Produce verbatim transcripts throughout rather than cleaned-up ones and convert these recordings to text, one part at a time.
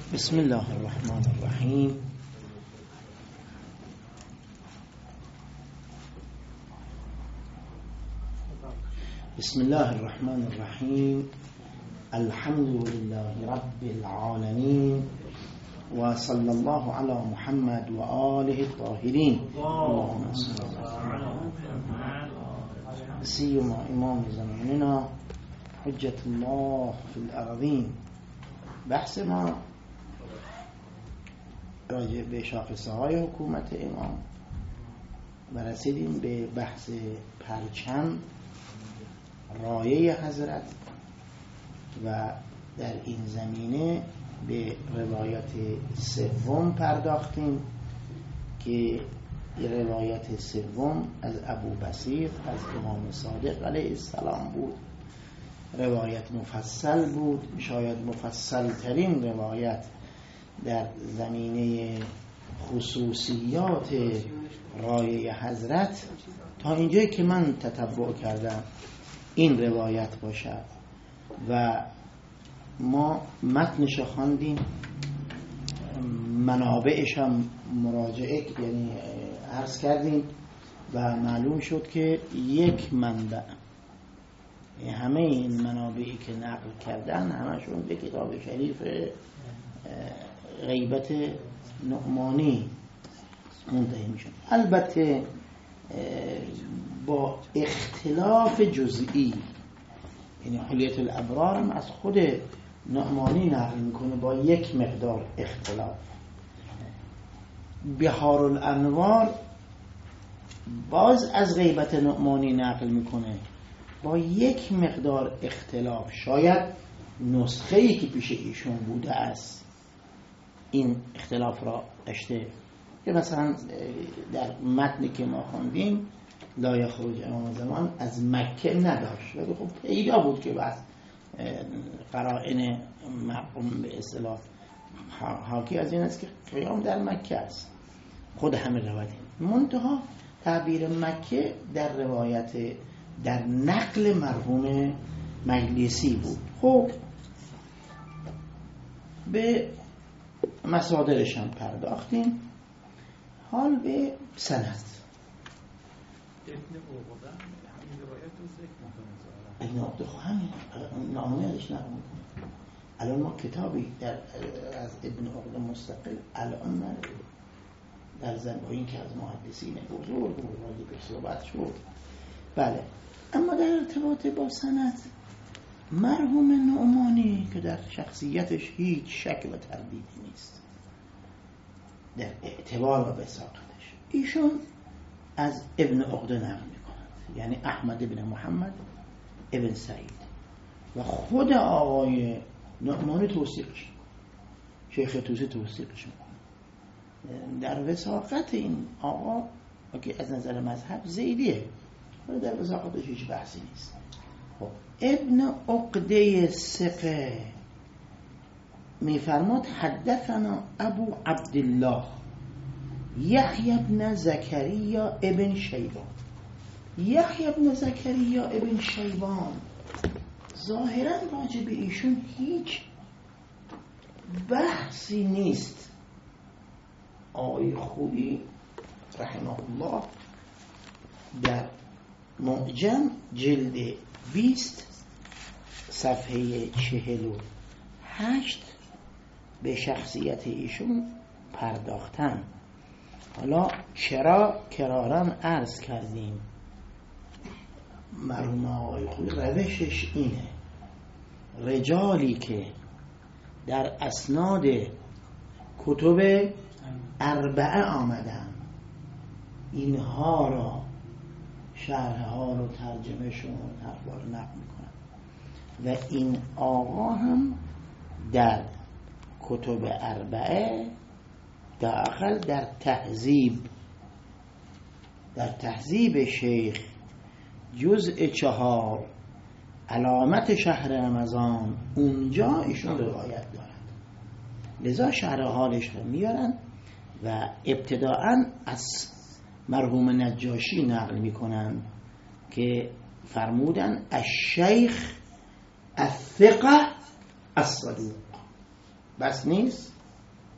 بسم الله الرحمن الرحیم. بسم الله الرحمن الرحیم. الحمد لله رب العالمین و صلی الله علی محمد و آله الطاهرین. اللهم صل سیما امام زماننا حجت الله فی الارضین. بحث ما راجع به شاخصه های حکومت امام و رسیدیم به بحث پرچم رایه حضرت و در این زمینه به روایت سوم پرداختیم که روایت سوم از ابو بصیر از امام صادق علیه السلام بود. روایت مفصل بود، شاید مفصل ترین روایت در زمینه خصوصیات رایه حضرت تا اینجایی که من تتبع کردم این روایت باشد و ما متنش خواندیم، منابعش هم مراجعه یعنی عرض کردیم و معلوم شد که یک منبع، همه این منابعی که نقل کردن همشون به کتاب شریف غیبت نعمانی منتهی میشن، البته با اختلاف جزئی. یعنی حلیت الابرار هم از خود نعمانی نقل میکنه با یک مقدار اختلاف. بحار الانوار باز از غیبت نعمانی نقل میکنه با یک مقدار اختلاف. شاید نسخه‌ای که پیش ایشون بوده است این اختلاف را داشته، که مثلا در متنی که ما خواندیم لا یخرج امام زمان از مکه نداشت، ولی خب پیدا بود که بعد قرائن مقوم به اصطلاح حاکی از این است که قیام در مکه است. خود همه روایت منتها تعبیر مکه در روایت در نقل مرحوم مجلسی بود. خب به مصادرش هم پرداختیم. حال به سند ابن عقده همین نامه ازش نقل میکنه. الان ما کتابی در از ابن عقده مستقل الان نداریم در زمین این که از محدثین بزرگ و راجع به صحبت شد. بله، اما در ارتباط با سند مرحوم نعمانی که در شخصیتش هیچ شک و تردیدی نیست در اعتبار و وثاقتش، ایشون از ابن عقده نقل میکنند، یعنی احمد ابن محمد ابن سعید، و خود آقای نعمانی توثیقش شیخ توسی توثیقش میکنه. در وثاقت این آقا که از نظر مذهب زیدیه، ولی در وثاقتش هیچ بحثی نیست. خب ابن عقده ثقه میفرماد حدثنا ابو عبدالله یحیی بن زکریا ابن شیبان. یحیی بن زکریا ابن شیبان ظاهرا راجع به ایشون هیچ بحثی نیست. آقای خوبی رحمه الله در معجم جلد بیست صفحه چهل و هشت به شخصیت ایشون پرداختن. حالا چرا کرارن عرض کردیم مرحوم آقای خوبی روشش اینه، رجالی که در اسناد کتب اربعه آمدن اینها را شرح ها رو ترجمه شون حرفا رو نقل میکنن و این آقا هم در کتب اربعه داخل در تهذیب در تهذیب شیخ جزء چهار علامت شهر رمضان اونجا ایشون روایت دارد، لذا شرح حالش رو میارن و ابتداعا از مرحوم نجاشی نقل میکنن که فرمودن الشیخ الثقه الصدوق. بس نیست،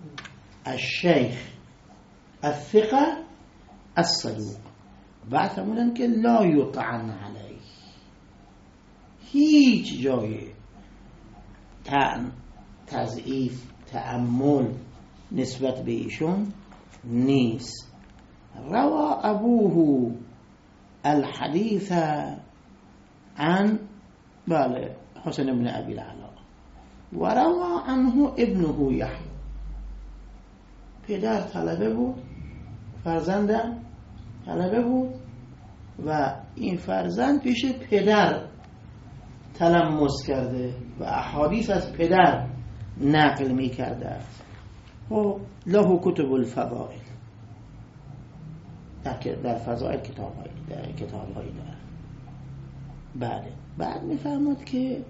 الشیخ الثقه الصدوق. بعد فرمودن که لا یطعن علیه، هیچ جای تضعیف تأمل نسبت به ایشون نیست. روا ابوه الحدیث عن بله حسن بن ابی العلا و روا عنه ابنه یحیی. پدر طلبه بود، فرزندم طلبه بود و این فرزند پیش پدر تلمس کرده و احادیث از پدر نقل می کرده و له کتب الفضائل، در در فضائل کتاب هایی در کتاب هایی داره. بله بعد می فرمود که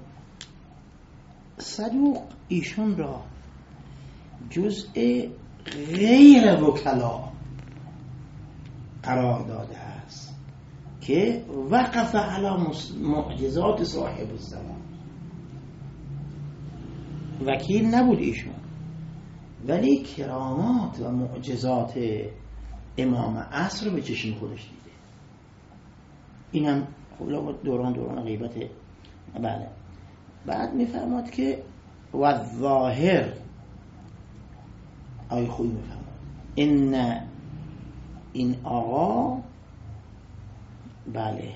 صدوق ایشون را جزء غیر وکلا قرار داده است که وقف علی معجزات صاحب الزمان. وکیل نبود ایشون، ولی کرامات و معجزات امام عصر به چشم خودش دیده. این هم خب دوران دوران غیبت. بله بعد میفرماد که و ظاهر آی خوی میفرماد این این آقا بله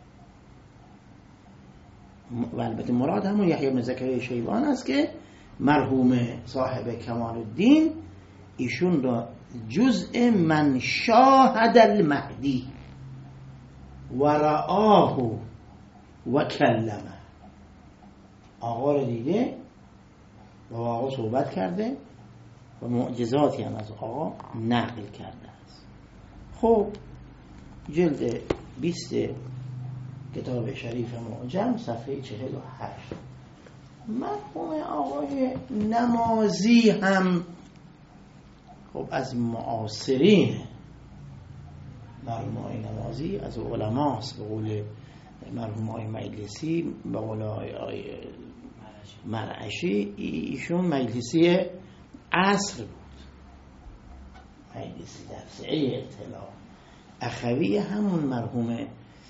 و البته مراد همون یحیی بن زکریا شیبان است که مرحوم صاحب کمال الدین ایشون را جزء من شاهد المهدی و رآه و کلمه، آقا را دیده و آقا صحبت کرده و معجزاتی هم از آقا نقل کرده است. خب جلد بیست کتاب شریف معجم صفحه چهل و هشت. مرحوم آقای نمازی هم خب از معاصرین، مرحوم آقای نمازی از علماست، به قول مرحوم آقای مجلسی، به قول آقای مرعشی، ایشون مجلسی عصر بود، مجلسی در سعی اطلاع. اخوی همون مرحوم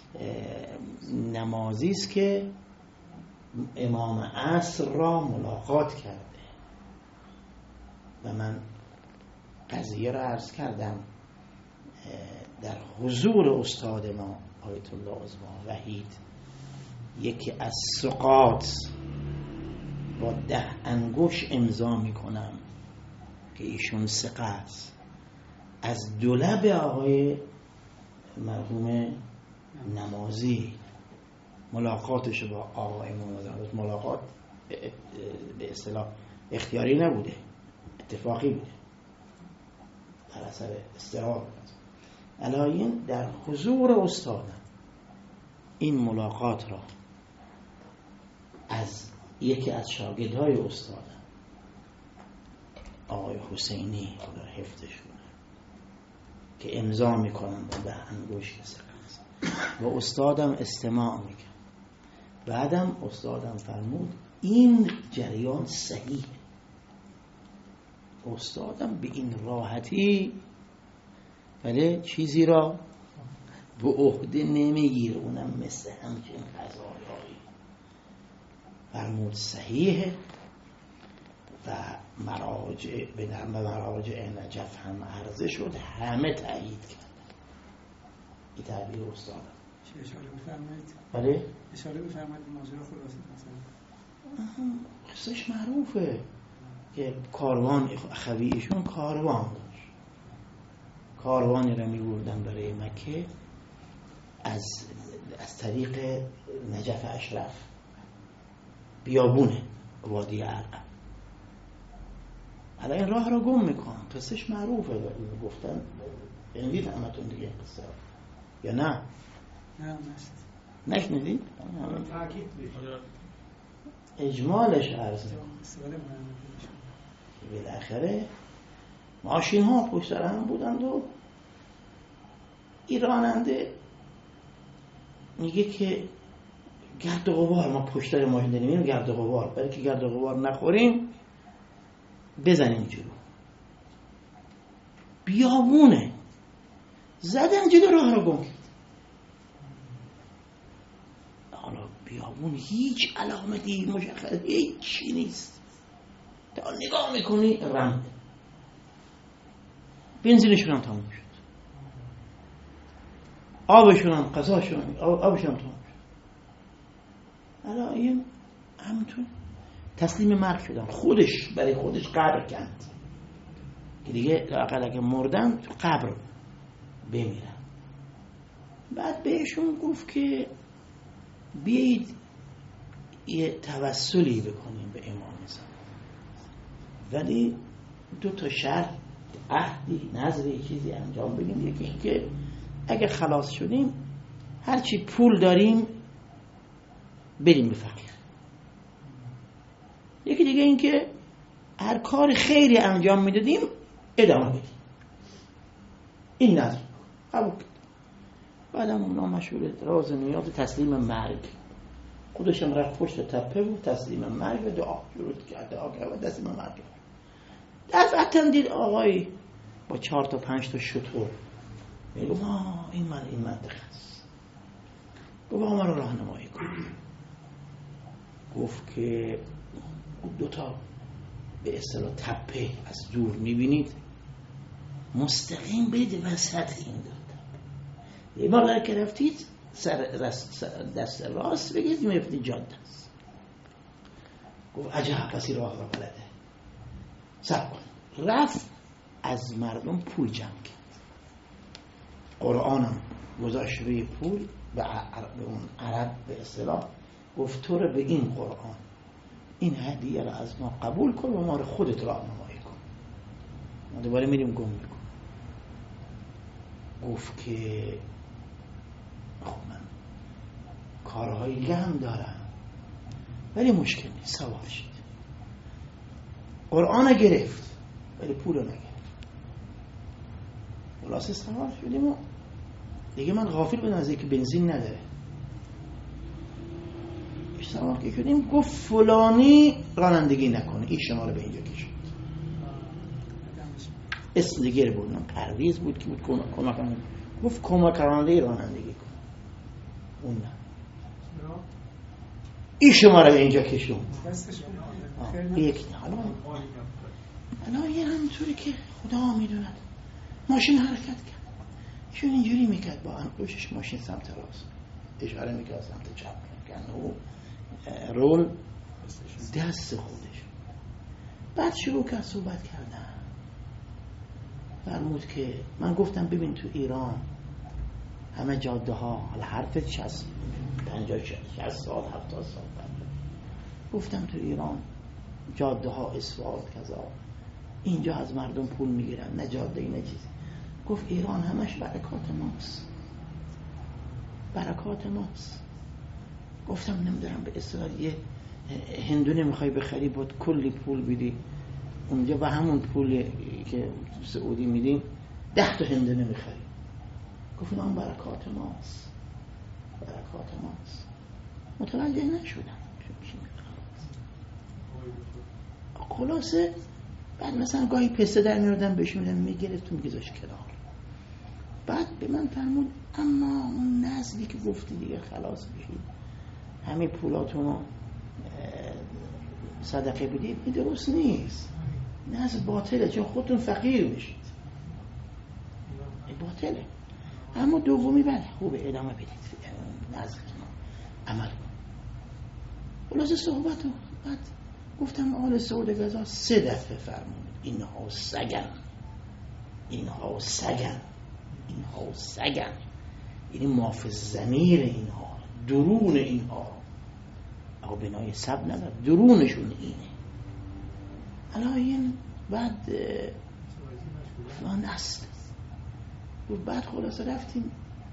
نمازی است که امام عصر را ملاقات کرده و من قضیه را عرض کردم در حضور استاد ما آیت الله عظما وحید، یکی از ثقات با ده انگوش امضا میکنم که ایشون ثقه است، از دولب آقای مرحوم نمازی ملاقاتش با آقای نمازی، ملاقات به اصطلاح اختیاری نبوده، اتفاقی بوده در اثر استقرار. علاین در حضور استادم این ملاقات را از یکی از شاگردهای استادم آقای حسینی خدا حفظش کنه که امضا میکنم با ده انگوش است و استادم استماع میکنم. بعدم استادم فرمود این جریان صحیح. استادم به این راحتی ولی چیزی را به عهده نمیگیره، اونم مثل همچین قضایایی. فرمود صحیحه و مراجع به مراجع نجف هم عرضه شد، همه تایید کرد. این تعبیر استادم. چه اشاره بفرمایید؟ بله؟ اشاره بفرمایید ماجرا خلاصه مثلا. قصهش معروفه که کاروان اخوی ایشون کاروان داشت، کاروانی را می‌بردن برای مکه از از طریق نجف اشرف، بیابونه وادی ارقم. حالا این راه را گم میکنن، قصهش معروفه، گفتن شنیدید همتون دیگه قصه یا نه؟ نه نشنیدید؟ تاکید اجمالش عرضه بالاخره ماشین ها پشت سر هم بودند و این راننده میگه که گرد و غبار، ما پشت سر ماشین نمیریم گرد و غبار، برای که گرد و غبار نخوریم بزنیم جلو. بیابونه، زدن جلو راه رو گم کرد. حالا بیابون هیچ علامتی مشخص هیچ چی نیست، تا نگاه میکنی رمد، بنزینشون هم تموم شد، آبشون هم غذاشون هم آبشون هم تموم شد. حالا این همینطور تسلیم مرگ شدن، خودش برای خودش قبر کند که دیگه لااقل اگه مردن تو قبر بمیرن. بعد بهشون گفت که بیایید یه توسلی بکنیم به امام زمان، ولی دو تا شرط، عهدی، نظری، چیزی انجام بدیم. یکی که اگه خلاص شدیم هرچی پول داریم بریم به فقیر. یکی دیگه این که هر کار خیری انجام میدادیم ادامه بدیم. این نظر قبول کرد. بعدم اونا مشغول راز نیاز تسلیم مرگ، خودشم رفت پشت تپه و تسلیم مرگ و دعا شروع کرد، دعا کرد و تسلیم مرگ کرد. دفعتاً دید آقای با چهار تا پنج تا شتر، میگه ما این من این منطقه است، گفت آقا من رو راهنمایی کن. گفت که دوتا به اصطلاح تپه از دور میبینید، مستقیم برید وسط این دو تپه، یه بار که رفتید سر دست راست بگید میرفتید جاده است. گفت عجب، پس این راه را بلده، صبر کن. رفت از مردم پول جمع کرد، قرآنم گذاشت روی پول، به اون عرب به اصطلاح گفت تو رو به این قرآن، این هدیه رو از ما قبول کن و ما رو خودت راهنمایی کن، ما دوباره میریم گم میکن. گفت که خب من کارهای دیگه هم دارم ولی مشکل نیست، سوار شد. قرآن گرفت ولی پول رو نگرفت. خلاصه سوار شدیم و دیگه من غافل بودم از اینکه بنزین نداره. سوار که شدیم گفت فلانی رانندگی نکنه، این شما رو به اینجا کشید. اسم دیگه بود، من پرویز بود که بود کمک کنم، گفت کمک رانندگی رانندگی کن، اون نه، این شما رو به اینجا کشون. یک حالا حالا یه همینطوری که خدا میدوند ماشین حرکت کرد، چون اینجوری میکرد با انگشتش ماشین سمت راست اشاره میکرد سمت چپ میکرد و رول دست خودش. بعد شروع کرد صحبت کردن، فرمود که من گفتم ببین تو ایران همه جاده ها، حالا حرف شصت پنجاه شصت سال هفتاد سال پنجاه، گفتم تو ایران جاده ها اسفالت کذا، اینجا از مردم پول میگیرن، نه جاده ای نه چیزی. گفت ایران همش برکات ماست، برکات ماست. گفتم نمیدارم به اصطلاح یه هندونه میخوای بخری بود کلی پول بدی اونجا، به همون پولی که سعودی میدیم ده تا هندونه میخری. گفت نه برکات ماست، برکات ماست. متوجه نشدم خلاصه. بعد مثلا گاهی پسته در میاردم بهشون میدم میگرفت میگذاشت کنار. بعد به من فرمود اما اون نزدی که گفتی دیگه خلاص بشید، همه پولاتون رو صدقه بدید، این درست نیست، نزد باطله، چون خودتون فقیر میشید، این باطله. اما دومی بله خوبه ادامه بدید، نزدتون عمل کن. خلاصه صحبت رو بعد گفتم آل سعود غذا سه دفعه فرمود اینها سگن، اینها سگن، اینها سگن، یعنی مافز ضمیر اینها، درون اینها، اگه بنای سب نداره درونشون اینه. الان بعد فلان است. بعد خلاصه رفتیم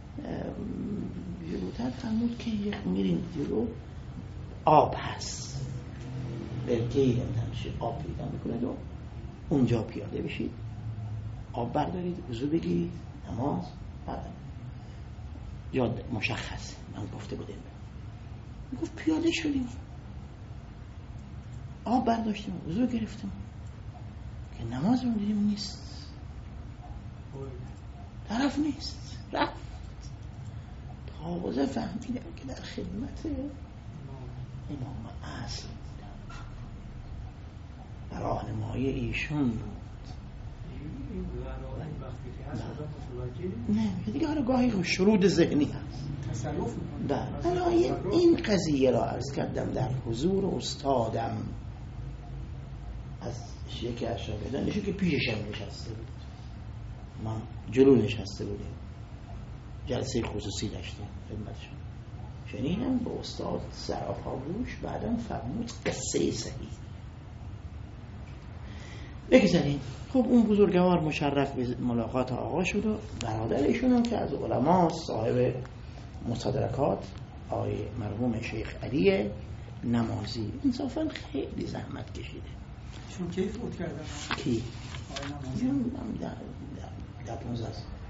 جلوتر، فرمود که میریم جلو آب هست، برکه‌ای نمیشه آب پیدا میکنه و اونجا پیاده بشید، آب بردارید، وضو بگیرید، نماز بعد یاد مشخص من گفته بودم. گفت پیاده شدیم، آب برداشتیم، وضو گرفتیم که نماز رو دیدیم نیست. طرف نیست، رفت. تازه فهمیدم که در خدمت امام اصل بودم، راهنمای ایشون بود. نه دیگه حالا گاهی شرود ذهنی هست تصرف میکنه. این قضیه را عرض کردم در حضور استادم از یکی از شاگردانشون که پیششم نشسته بود، ما جلو نشسته بودیم، جلسه خصوصی داشتیم خدمتشون. شنیدم به استاد سراپا گوش، بعدم فرمود قصه صحیح بگذاریم. خب اون بزرگوار مشرف به ملاقات آقا شد و برادرشون هم که از علما صاحب مصادرکات آقای مرحوم شیخ علی نمازی انصافا خیلی زحمت کشیده. چون کی فوت کردن؟ کی؟ آقای نمازی در در پونزده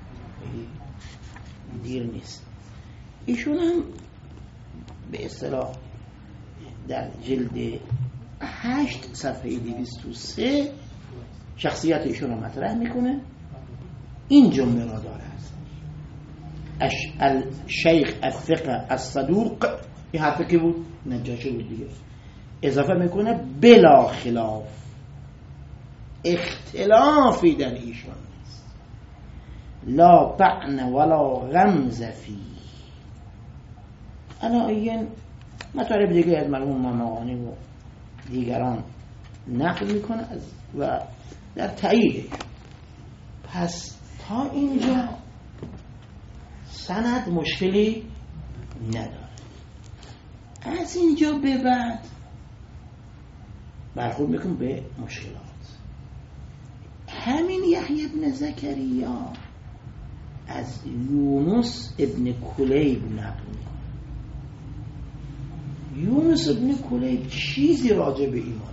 دیر نیست. ایشون هم به اصطلاح در جلد هشت صفحه دویست و سه شخصیت ایشون رو مطرح میکنه. این جمله را دارد: الشیخ الثقه الصدوق، این حرفی که بود نجاشی بود دیگه، اضافه میکنه بلا خلاف، اختلافی در ایشون نیست، لا طعن ولا غمز فی. انا این مطالب دیگه از مرحوم ماماقانی و دیگران نقل میکنه از و در تایید. پس تا اینجا سند مشکلی نداره. از اینجا به بعد برخورد میکنم به مشکلات. همین یحیی ابن زکریا از یونس ابن کلیب نقل میکنه. یونس ابن کلیب چیزی راجع به ایمان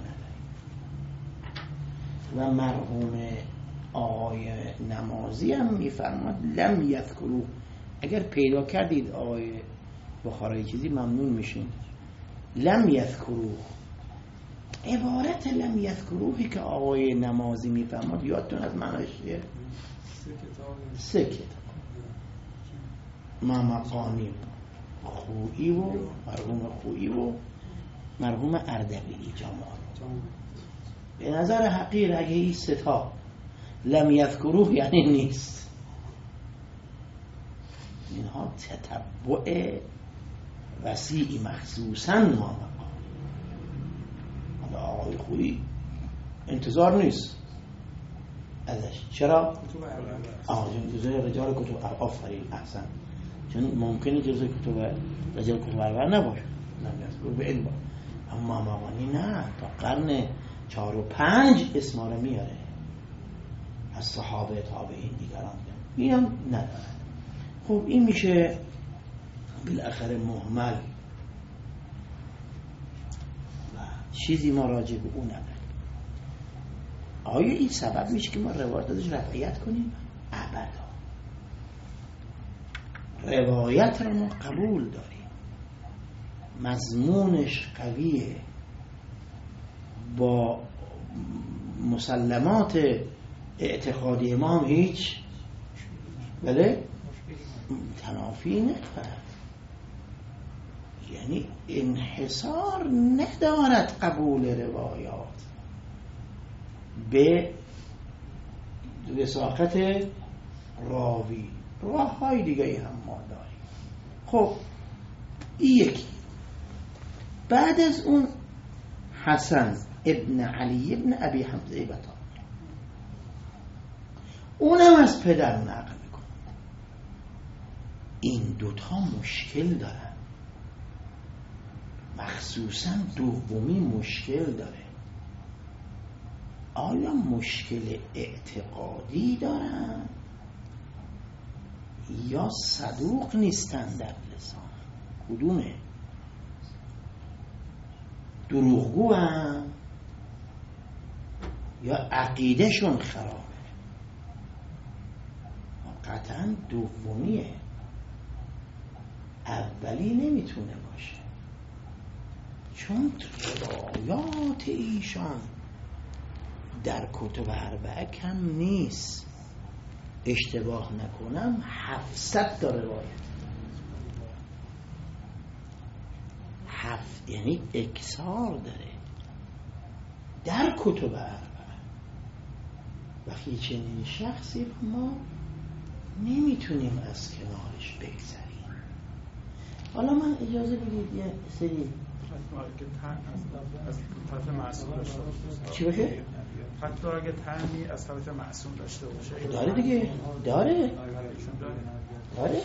و مرحوم آقای نمازی هم میفرماد لم یذکرو. اگر پیدا کردید آقای بخارایی چیزی ممنون میشین. لم یذکرو، عبارت لم یذکروهی که آقای نمازی میفرماد یادتون از معنیش چیه؟ سه کتاب، مامقانی خویی و مرحوم خویی و مرحوم اردبیلی جمال. به نظر حقیر اگه این ستا لم یذکروه یعنی نیست، اینها تتبع وسیعی مخصوصا ما مقام. حالا آقای خویی انتظار نیست ازش. چرا؟ آقای جزء رجال کتب آفرین احسن، چون ممکنه جزء کتب رجال کتب اربعه نباشه، نمیاد به علم. اما مامانی نه، تا قرن چهار و پنج اسما رو میاره از صحابه تابعین دیگران، اینم ندارد. خب این میشه بالاخره مهمل و چیزی ما راجع به اون نداریم. آیا این سبب میشه که ما روایت ازش رفعیت کنیم؟ ابدا. روایت رو ما قبول داریم، مضمونش قویه، با مسلمات اعتقادی ما هم هیچ بله تنافی ندارد. یعنی انحصار ندارد قبول روایات به وساقت راوی. راه های دیگه هم ما داریم. خب این یکی. بعد از اون حسن ابن علی ابن ابی حمزه بطا، اونم از پدر نقل میکنه. این دوتا مشکل دارن، مخصوصا دومی مشکل داره. آیا مشکل اعتقادی دارن یا صدوق نیستن در لسان؟ کدومه؟ دروغگو هم یا عقیده شون خرابه؟ قطعا دومیه، اولی نمیتونه باشه، چون روایات ایشان در کتب اربعه کم نیست. اشتباه نکنم هفتصد تا روایت، هفت یعنی اکثار داره در کتب اربعه. وقتی چنین شخصی رو ما نمیتونیم از کنارش بگذریم. حالا من اجازه بدید یه سری از طرف معصوم داشته باشه. چی باشه؟ حتی اگه تهمی از طرف معصوم داشته باشه. داره دیگه، داره داره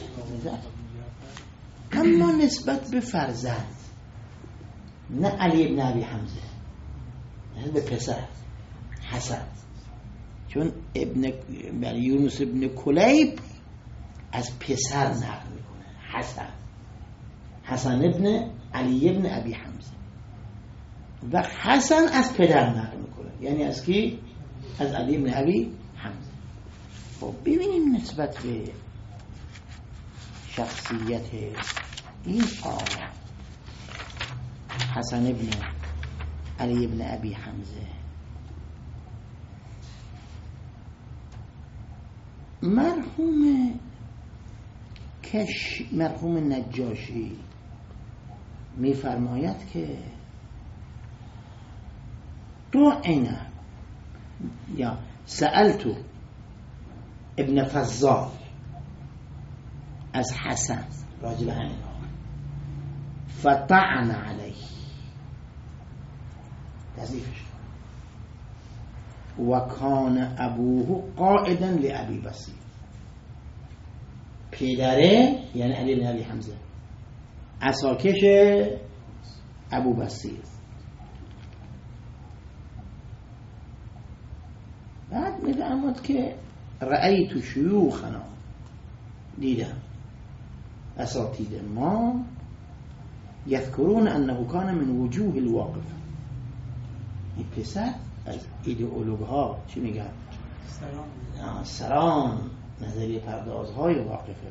اما نسبت به فرزند، نه علی ابن ابی حمزه، نه به پسر حسن، چون ابن یونس ابن کلیب از پسر نقل میکنه، حسن حسن ابن علی ابن ابی حمزه، و حسن از پدر نقل میکنه، یعنی از کی؟ از علی ابن ابی حمزه. خب ببینیم نسبت به شخصیت این آقا حسن ابن علی ابن ابی حمزه، مرحوم کش مرحوم نجاشی میفرماید که رأینا یا سألت ابن فضال از حسن راجب همین فطعن علیه، تضعیفش، و کان ابوه قائدا لابی بصیر، پدره یعنی علی بن ابی حمزه عصاکش ابو بصیر. بعد میفرماد که رأیت شیوخنا، دیدم اساتید ما یذکرون انه کان من وجوه الواقف، این پسر از ایدئولوگ ها چی میگن؟ سران سران نظریه پردازهای واقفه.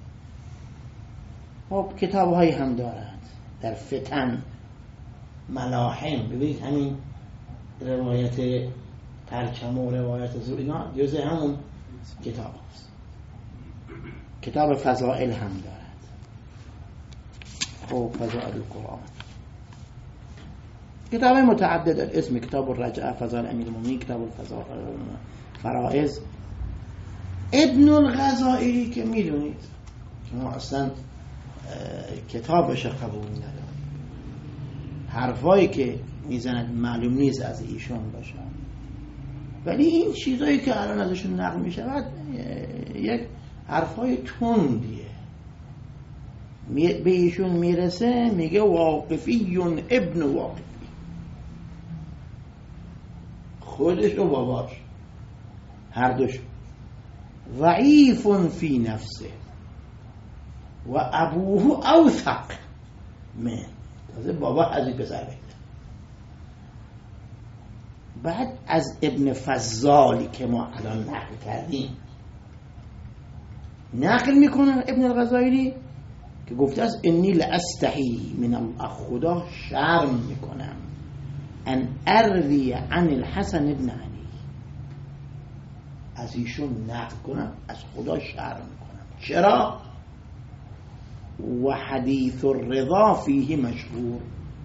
خب کتاب هایی هم دارد در فتن ملاحم، ببینید همین روایت پرچم و روایت زور اینا جزء همون کتاب هست. کتاب فضائل هم دارد. خب فضائل القرآن، کتاب متعدد در اسم کتاب الرجعه، فضائل امیر المؤمنین، کتاب الفرائض. ابن الغزالی که میدونید شما اصلا کتابش قبول ندارد، حرفایی که میزند معلوم نیست از ایشون باشه، ولی این چیزایی که الان ازشون نقل میشود یک حرفای تندیه. به ایشون میرسه میگه واقفی ابن واقفی، خودش و باباش هر دوش، ضعیف فی نفسه و ابوه اوثق من، تازه بابا از این پسر بگه. بعد از ابن فضالی که ما الان نقل کردیم نقل میکنه ابن الغزالی که گفته است انی لاستحی من الله، خدا شرم میکنم ان اروی عن الحسن ابن علی، از ایشون نقل کنم، از خدا شرم میکنم. چرا؟ و حدیث الرضا فیه مشهور،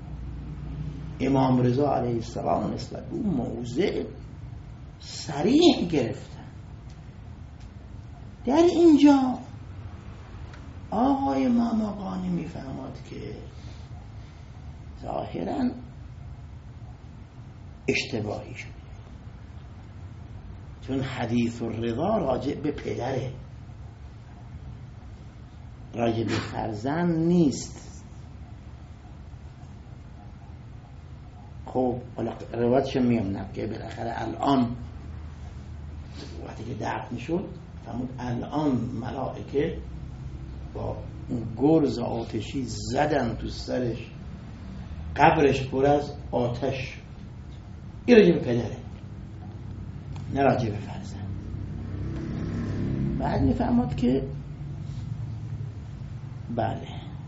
امام رضا علیه السلام نسبت به اون موضع صریح گرفتن. در اینجا آقای ماماقانی میفهمد که ظاهراً اشتباهی شده، چون حدیث الرضا راجع به پدره، راجع به فرزند نیست. خب حالا روایتش میام که بالاخره الان وقتی که درد میشد فرمود الان ملائکه با اون گرز آتشی زدن تو سرش، قبرش پر از آتش شد. این راجع به پدره، نه راجع به فرزند. بعد میفهمد که بله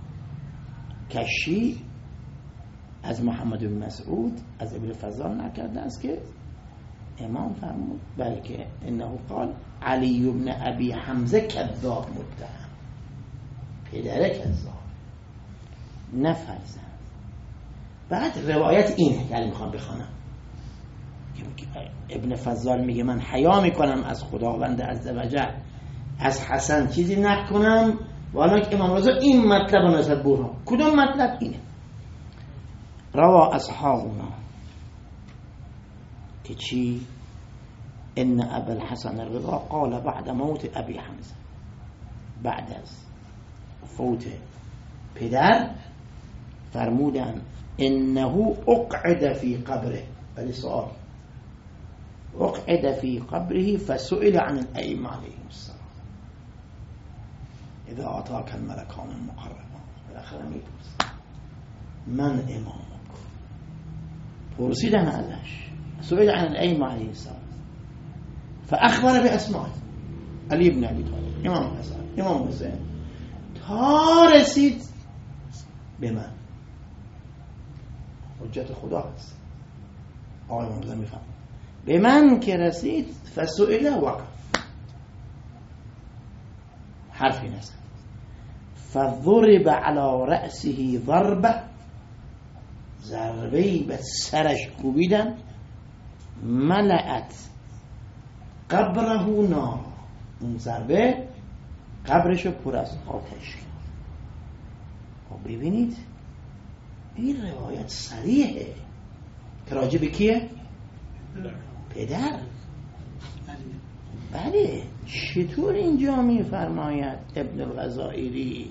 کشی از محمد بن مسعود از ابن فضال نکرده است که امام فرمود بلکه انه قال علی ابن ابی حمزه کذاب متهم، پدر کذاب نه فرزند. بعد روایت اینه که میخوام بخونم که ابن فضال میگه من حیا میکنم از خداوند عزوجل از حسن چیزی نکنم، والا که امام رضا این مطلب رو نسبت برها. کدوم مطلب؟ اینه روا اصحابنا که چی؟ ان ابا الحسن الرضا قال بعد موت ابی حمزه، بعد از فوت پدر فرمودن انه اقعد فی قبره، ولی سؤال اقعد فی قبره فسئل عن الائمه علیهم السلام اذا آتاک الملکان المقربان. بالاخره میپرسید من امامک، پرسیدن ازش سئل عن الائمه علیهم السلام فاخبر باسماء علی ابن ابی طالب، امام حسن، امام حسین، تا رسید به من. حجت خدا هست آقای امام میفهم. به من که رسید فسئل وقف، حرفی نزد، فضرب على رأسه ضربه، ضربه‌ای به سرش کوبیدن، ملأت قبره نار، اون ضربه قبرشو پر از آتش کرد. ببینید این روایت صریحه که راجع به کیه؟ پدر. بله چطور اینجا میفرماید ابن الغزائری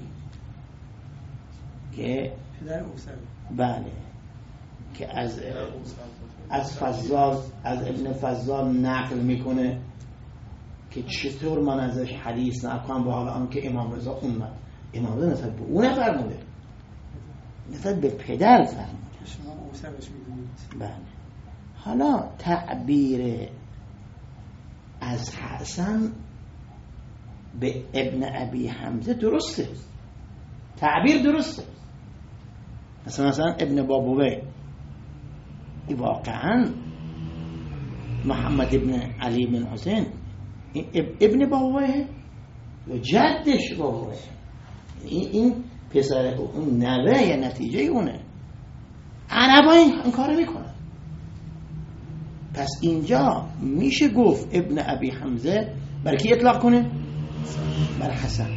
که پدر اوسوی، بله که از از فضال از ابن فضال نقل میکنه که چطور من ازش حدیث نکنم و حالا آنکه امام رضا اومد، امام رضا نسبت به اون فرموده، نسبت به پدر فرموده. شما اوسویش میدونید. بله حالا تعبیر از حسن به ابن ابی حمزه درسته، تعبیر درسته. مثلا مثلا ابن بابوه واقعا محمد ابن علی بن حسین ابن بابوه و جدش بابوه، این پسر اون نوه یا نتیجه اونه. عربا این کارو میکنن. پس اینجا میشه گفت ابن ابی حمزه بر کی اطلاق کنه؟ بر حسن.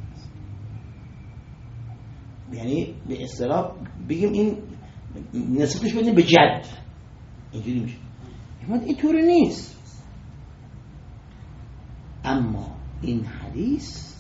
یعنی به اصطلاح بگیم این نسبتش بدیم به جد، اینجوری میشه. اما اینطوری نیست. اما این حدیث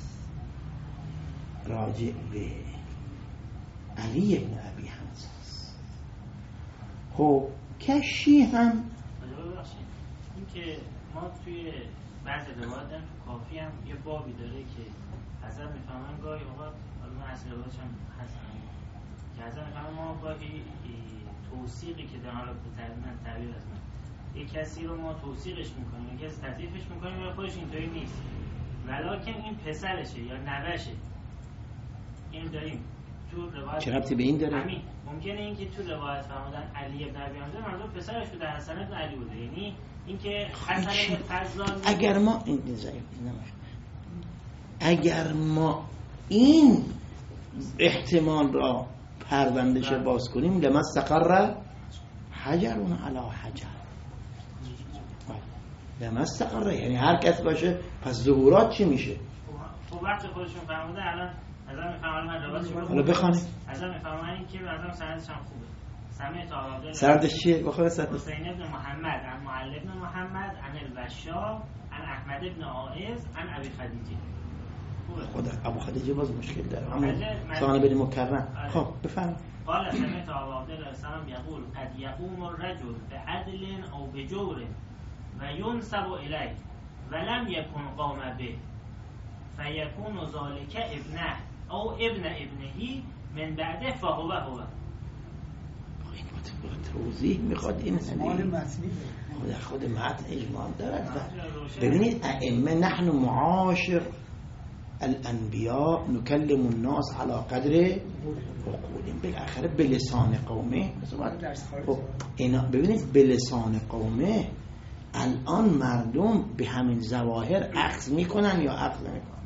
راجع به علی ابن ابی حمزه است. خب کشی هم این که ما توی بعض روایات هم تو کافی هم یه بابی داره که حضرت میفهمن گاهی اوقات، حالا من اصل روایتش هم هست که حضرت میفهمن ما گاهی توثیقی که در حالا من تعبیر از من یه کسی رو ما توثیقش میکنیم، یه کسی تضعیفش میکنیم و خودش اینطوری نیست، ولیکن این پسرشه یا نوشه. این داریم تو روایت. چه ربطی به این داره؟ همین ممکنه این که تو روایت فرمودن علی ابن ابی حمزه منظور پسرش بوده، حسن ابن علی بوده، یعنی اینکه حسن ابن فضال. اگر ما این ضعیف نمیشه، اگر ما این احتمال را پروندهش باز کنیم لما استقر حجرون علی حجر، لما استقر یعنی هر کس باشه پس ظهورات چی میشه؟ خب وقت خودشون فرموده الان ازم میفهمم من روایتشو حالا بخونید. ازم میفهمم این که ازم سندش هم خوبه. سمعت عبد سندش چیه؟ بخواد سند حسین ابن محمد عن معل ابن محمد عن البشار عن احمد ابن عائز عن ابی خدیجه. خدا ابو خدیجه باز مشکل داره اما سوال بدیم مکرم. خب بفهم. قال سمعت عبد السلام یقول قد یقوم الرجل بعدل او بجور و ينسب الیه ولم یکن قام به فیکون ذلک ابنه او ابن ابنهی من بعده فهو هو. توضیح میخواد این مال متنی خود خود متن اجمال دارد. ببینید ائمه نحن معاشر الانبیاء نکلم الناس على قدر عقولهم، بالاخره بلسان قومه. خب اینا ببینید بلسان قومه الان مردم به همین ظواهر اخذ میکنن یا اخذ نمیکنن؟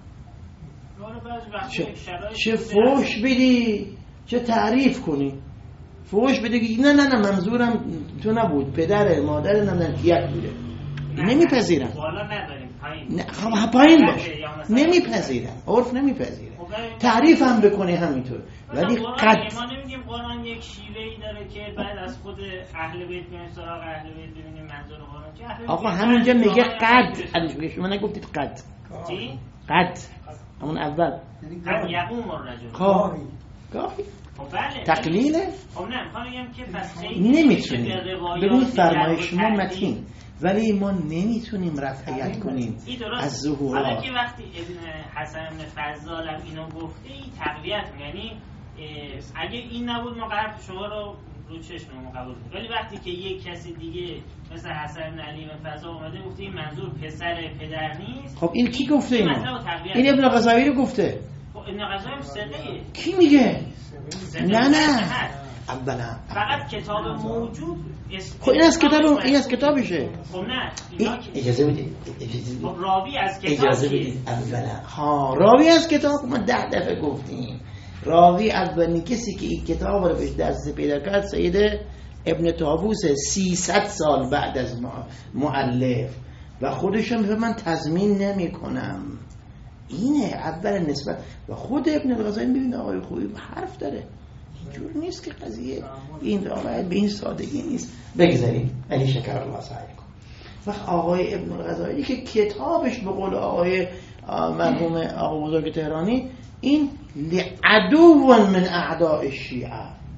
چه, چه فوش بدی، چه تعریف کنی، فوش بدی نه نه نه منظورم تو نبود، پدر مادر نمیدن یک بوده، نمیپذیرن. بالا نداریم پایین. نه خب پایین باش، نمیپذیرن، عرف نمیپذیرن. تعریف هم بکنی همینطور، ولی قد ما نمیگیم قرآن یک شیوهی داره که بعد از خود اهل بیت میایم سراغ اهل بیت ببینیم منظور قرآن چه. اهل آقا همینجا میگه قد، شما نگفتید قد. چی؟ قد همون اول قد یقوم الرجل. خب کافی. خب بله. تقلیله؟ خب نه میخوام بگم که پس خیلی نمیتونیم. ببینید فرمایش ما متین، ولی ما نمیتونیم رفعیت کنیم از ظهورات. حالا که وقتی ابن حسن بن فضال هم اینو گفته این تقویت، یعنی اگه این نبود ما قرار شما رو رو چشممون قبول کنیم، ولی وقتی که یک کسی دیگه مثل حسن بن علی بن فضال اومده گفته این منظور پسر پدر نیست. خب این کی گفته اینو؟ این ابن غزاوی رو گفته. خب ابن غزاوی ثقه. کی میگه؟ نه نه اولا فقط کتاب موجود. خب این از کتاب این از کتابشه. خب نه اجازه بدید. خب راوی از کتاب اجازه بدید اولا ها راوی از کتاب ما ده دفعه گفتیم. راوی اولین کسی که این کتاب رو به دست پیدا کرد سید ابن طاووس سیصد سال بعد از مؤلف و خودشون میگه من تضمین نمی کنم. اینه اول نسبت و خود ابن الغزالی ببین آقای خوبی حرف داره، اینجور نیست که قضیه این روایت به این سادگی نیست. بگذاریم علی شکر الله سعیکم. وقت آقای ابن الغزالی که کتابش به قول آقای مرحوم آقا بزرگ تهرانی این لعدو من اعداء الشیعه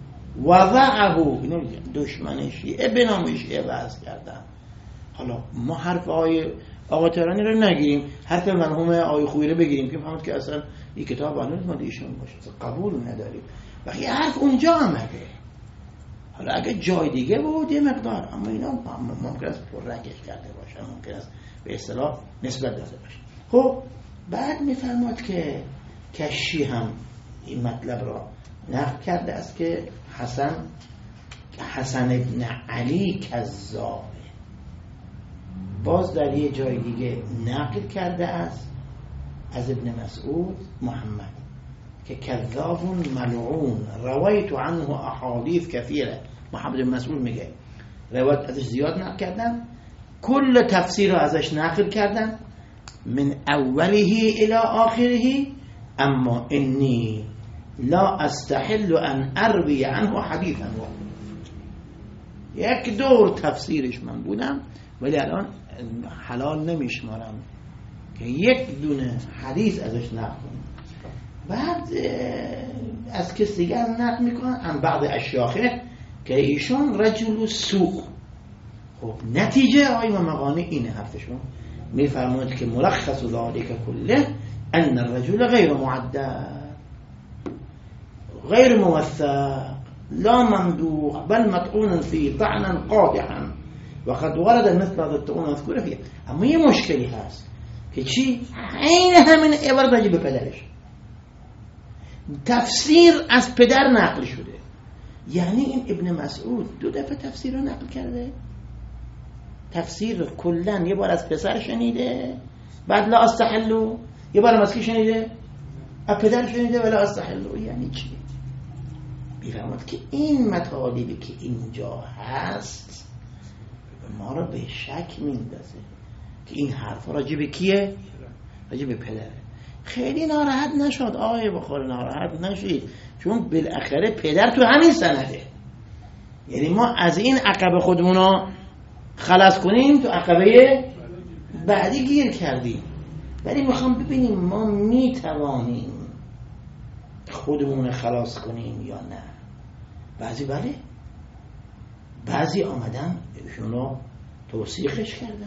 وضعه دشمن شیعه به نام شیعه وضع کردن. حالا ما حرف آقای آقا تهرانی رو نگیریم، حرف مرحوم آقای خویی رو بگیریم که فهمید که اصلا این کتاب هنوز مال ایشون باشه، قبول نداریم. وقتی حرف اونجا آمده، حالا اگه جای دیگه بود یه مقدار، اما اینا ممکن است پررنگش کرده باشه، ممکن است به اصطلاح نسبت داده باشه. خب بعد میفرماد که کشی هم این مطلب را نقل کرده است که حسن حسن ابن علی کذابه. باز در یه جای دیگه نقل کرده است از ابن مسعود محمد که کذاب ملعون روایت عنه احادیث کثیره. محمد بن مسعود میگه روایت ازش زیاد نقل کردم، کل تفسیر رو ازش نقل کردم من اوله الى آخره، اما انی لا استحل ان اروی عنه حدیثا. یک دور تفسیرش من بودم ولی الان حلال نمیشمارم که یک دونه حدیث ازش نقل کنم. بعد از کسی دیگر نقل میکنن ان بعض اشیاخه که ایشون رجل سوء. خب نتیجه آقای مقانی اینه حرفشون، میفرمود که ملخص ذالک کله ان الرجل غیر معدد غیر موثق لا ممدوح بل مطعون فيه طعنا قادحا وقد ورد مثل هذا الطعون مذكور فيه. اما یه مشکلی هست که چی؟ عین همین عبارت راجع به پدرش، تفسیر از پدر نقل شده. یعنی این ابن مسعود دو دفعه تفسیر رو نقل کرده، تفسیر رو کلن یه بار از پسر شنیده بعد لا استحلو، یه بار از کی شنیده؟ از پدر شنیده ولا استحلو. یعنی چی؟ بیفرماد که این مطالبی که اینجا هست ما رو به شک میندازه که این حرف راجع به کیه؟ راجع به پدره. خیلی ناراحت نشد آقای بخاری، ناراحت نشید، چون بالاخره پدر تو همین سنده. یعنی ما از این عقبه خودمون رو خلاص کنیم تو عقبه بعدی گیر کردیم. ولی میخوام ببینیم ما میتوانیم خودمون خلاص کنیم یا نه. بعضی بله، بعضی آمدن ایشونو توصیحش کردن.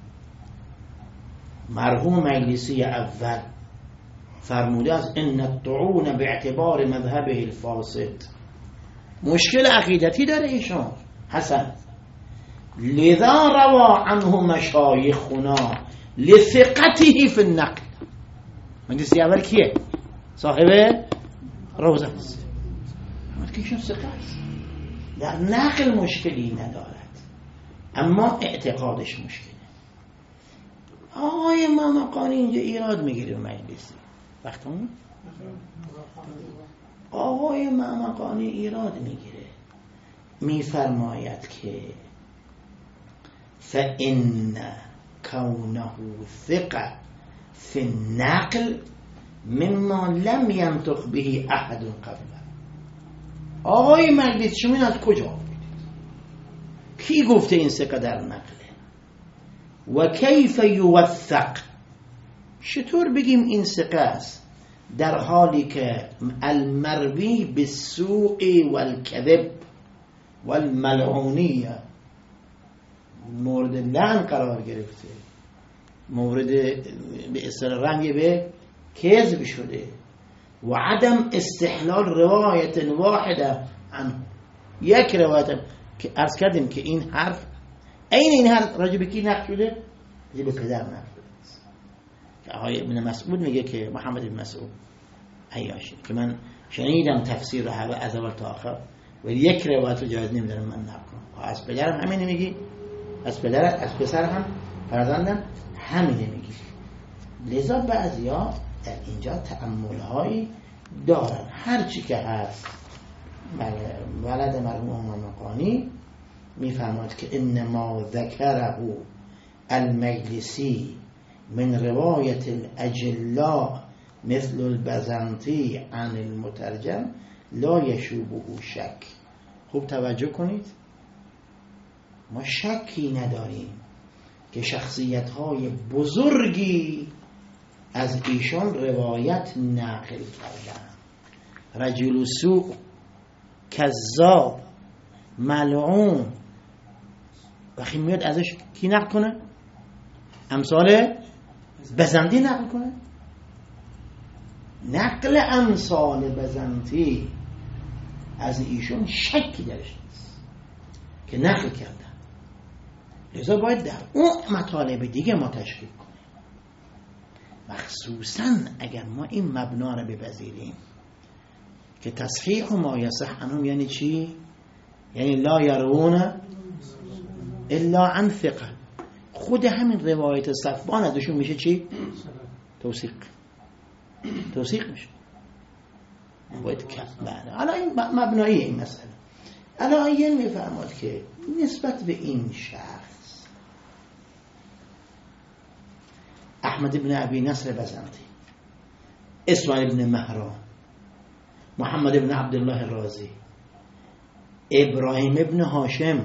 مرحوم مجلسی اول فرموده از ان الطعون باعتبار مذهبه الفاسد، مشکل عقیدتی داره ایشون حسن، لذا روا عنه مشایخنا لثقته فی النقل. مجلسی اول کیه؟ صاحب روزه است، اما که ایشون ثقه است، در نقل مشکلی ندارد. اما اعتقادش مشکله. آقای مامقانی اینجا ایراد میگیره مجلسی وقتمون آقای مامقانی ایراد میگیره، میفرماید که فإن كونه ثقة في النقل مما لم ينطق به احد قبله. آقای مجلس شما این از کجا آوردید؟ کی گفته این ثقه در نقله؟ و کیف یوثق، چطور بگیم این ثقه است در حالی که المروی بالسوء والکذب والملعونیه مورد لعن قرار گرفته، مورد به اصطلاح رنگ به کذب شده و عدم استحلال روایت واحده عنه، یک روایت که عرض کردیم که این حرف این این حرف راجع به کی نقل شده؟ راجع به پدر نقل شده که آقای ابن مسعود میگه که محمد بن مسعود عیاشی که من شنیدم تفسیر رو از اول تا آخر ولی یک روایت رو جایز نمیدونم من نقل کنم. از پدرم همین میگی، از پدر از پسر هم فرزندم همین میگی. لذا بعضیا در اینجا تأمل‌هایی دارن. هر چی که هست ولد مرحوم مامقانی میفرماید که انما ذکره المجلسی من روایت الاجلاء مثل البزنطی عن المترجم لا یشوبه شک. خوب توجه کنید، ما شکی نداریم که شخصیت‌های بزرگی از ایشان روایت نقل کردن. رجل سوء، کذاب، ملعون، وقتی میاد ازش کی نقل کنه؟ امثال بزنطی نقل کنه. نقل امثال بزنطی از ایشون شکی درش نیست که نقل کردن. لذا باید در اون مطالب دیگه ما تشکیل کنیم، مخصوصا اگر ما این مبنا رو بپذیریم که تصحیح و ما یصح عنهم یعنی چی؟ یعنی لا یرون الا عن ثقه. خود همین روایت صفوان ازشون میشه چی؟ توثیق. توثیق میشه. باید کف بعد. حالا این مبنایی این مسئله. علایه میفرماد که نسبت به این شخص احمد بن ابی نصر بزنطی، اسماعیل بن مهران، محمد بن عبدالله رازی، ابراهیم ابن هاشم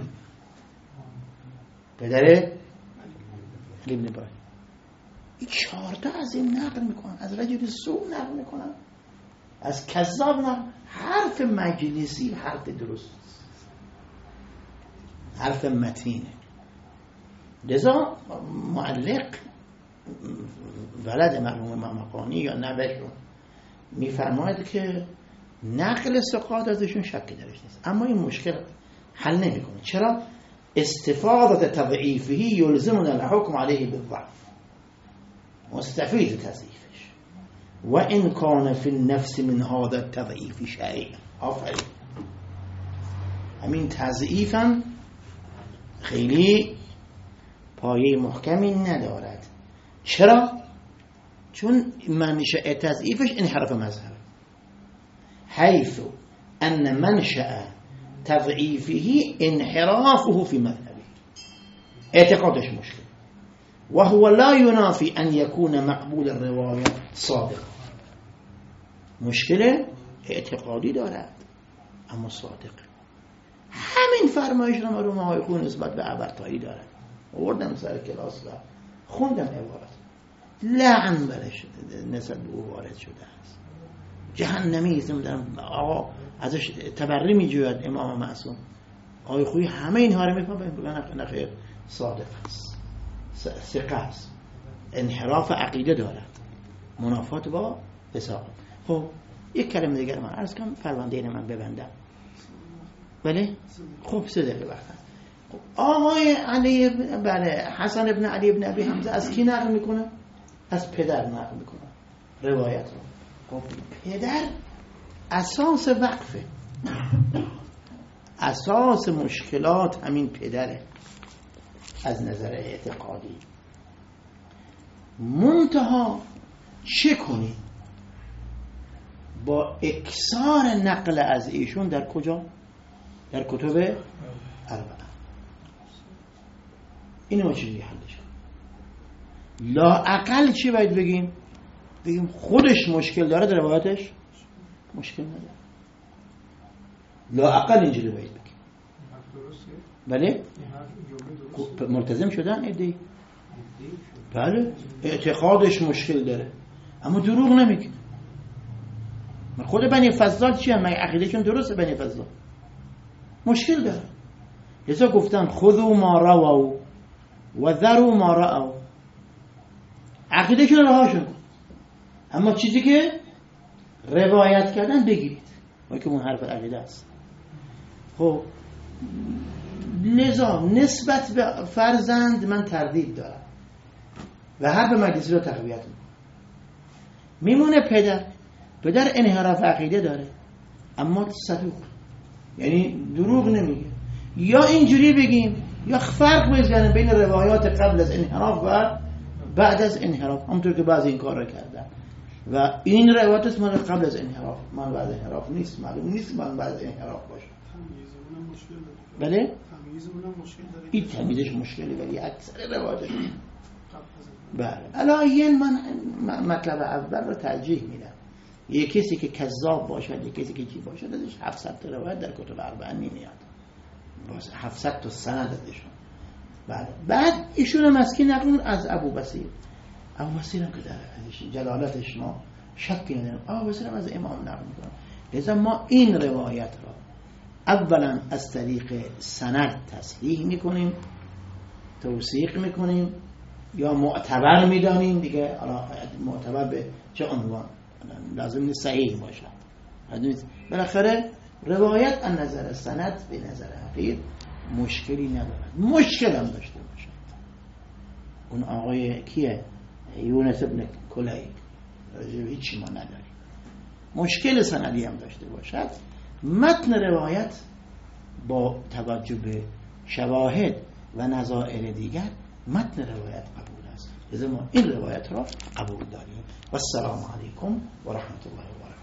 پدر ابن ابراهیم، این چهارتا از این نقل میکنن، از رجل سوء نقل میکنن، از کذاب نقل. حرف مجلسی حرف درست، حرف متینه. لذا معلق ولد مرحوم مامقانی یا نوهشون میفرماید که نقل ثقات ازشون شکی درش نیست، اما این مشکل حل نمیکنه. چرا؟ استفاده تضعیفه یلزمنا الحکم علیه بالضعف، مستفید تضعیفش و ان کان فی النفس من هذا التضعیف شیء. آفرین، همین تضعیفم خیلی پایه محکمی ندارد. چرا؟ چون منشأ تضعیفش انحراف مذهب، حیث ان منشأ تضعیفه انحرافه فی مذهبه، اعتقادش مشکل و هو لا ينافي ان يكون مقبول الروایه صادق. مشکل اعتقادی دارد اما صادق. همین فرمایش رو مرحوم آقای خون نسبت به ابرتایی دارد. آوردم سر کلاس و خوندم عبارت لعن برش نسبت به او وارد شده است. جهنمی است. نمیدونم آقا ازش تبری میجوید امام معصوم. آقای خویی همه اینها رو میفهمه، بگن نخیر صادق است، ثقه است، انحراف عقیده دارد، منافات با فساق. خب یک کلمه دیگر من عرض کنم پرونده این من ببندم. بله خب سه دقیقه وقت. خب آقای علی بله حسن ابن علی ابن ابی حمزه از کی نقل میکنه؟ از پدر نقل میکنه روایت رو. خب پدر اساس وقفه، اساس مشکلات همین پدره. از نظر اعتقادی. منتها چه کنیم با اکثار نقل از ایشون در کجا؟ در کتب اربعه. اینو ما چجوری حلش کنیم؟ لااقل چی باید بگیم؟ بگیم خودش مشکل داره، در روایتش مشکل نداره. لااقل اینجوری باید بگیم. بله؟ ملتزم شدن ایدی؟ بله، اعتقادش مشکل داره اما دروغ نمیگه. خود بنی فضال چی هم؟ مگه عقیدهشون درسته؟ بنی فضال مشکل داره، لذا گفتن خذوا ما روا و ذروا ما رأوا. عقیدهشون رهاشون کن اما چیزی که روایت کردن بگیرید. ما که اون حرف عقیده است. خب لذا نسبت به فرزند من تردید دارم و حرف مجلسی رو تقویت میکنم. میمونه پدر. پدر انحراف عقیده داره اما صدوق، یعنی دروغ نمیگه. یا اینجوری بگیم یا فرق بزنیم بین روایات قبل از انحراف و بعد از انحراف، همونطور که بعضی این کار رو کردن و این روایات است مال قبل از انحراف، مال بعد انحراف نیست. معلوم نیست مال بعد انحراف باشه. تمیزمون مشکل داره. بله؟ تمیزمون مشکل داره. این تمیزش مشکلی ولی اکثر روایاتش بله. الان من مطلب اول رو ترجیح میدم. یک کسی که کذاب باشد، یک کسی که چی باشد، ازش هفتصد تا روایت در کتب اربعه نمیاد. باز هفتصد تا سند ازشون. بله. بعد ایشون مسکی نقل از ابو بصیر. ابو بصیر هم که در جلالتش ما شکی نداریم. ابو بصیر هم از امام نقل میکنه. لذا ما این روایت را اولا از طریق سند تصحیح میکنیم، توثیق میکنیم یا معتبر میدانیم دیگه. معتبر به چه عنوان؟ لازم نیست صحیح باشه. بالاخره روایت از نظر سند به نظر حقیق مشکلی ندارد. مشکل هم داشته باشه. اون آقای کیه؟ یونس ابن کلیک. هیچی ما نداریم. مشکل سندی هم داشته باشد. متن روایت با توجه به شواهد و نظائر دیگر متن روایت قبول است. لذا ما این روایت را قبول داریم. و السلام علیکم و رحمت الله و برکاته.